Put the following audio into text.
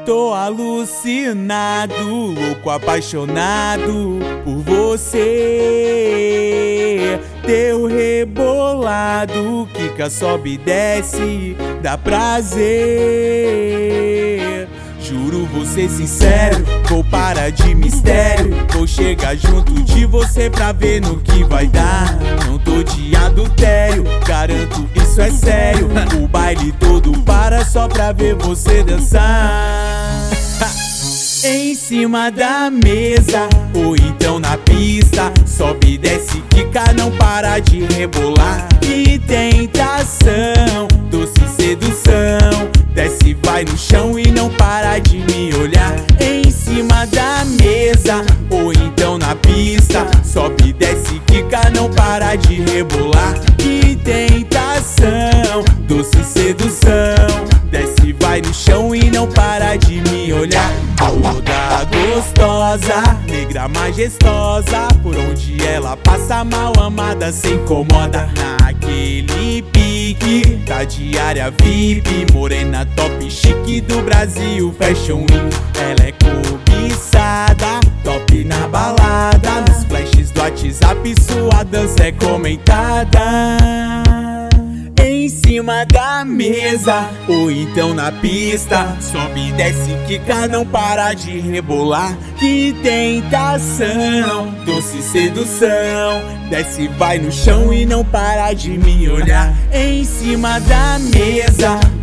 Tô alucinado, louco, apaixonado por você. Teu rebolado, quica, sobe e desce, dá prazer. Juro, vou ser sincero, vou parar de mistério. Vou chegar junto de você pra ver no que vai dar. Não tô de adultério, garanto, isso é sério. O baile todo para só pra ver você dançar. Em cima da mesa, ou então na pista. Sobe e desce, quica, não para de rebolar. Que tentação, doce sedução. Desce, vai no chão e não para de me olhar. Em cima da mesa, ou então na pista. Sobe e desce, quica, não para de rebolar. Que tentação, doce sedução. Desce, vai no chão e não para de me olhar. Toda gostosa, negra majestosa. Por onde ela passa, mal amada, se incomoda. Naquele pique da diária VIP, morena top chique do Brasil Fashion Week. Ela é cobiçada, top na balada. Nos flashes do WhatsApp sua dança é comentada. Em cima da mesa, ou então na pista. Sobe e desce, quica, não para de rebolar. Que tentação, doce sedução. Desce, vai no chão e não para de me olhar. Em cima da mesa,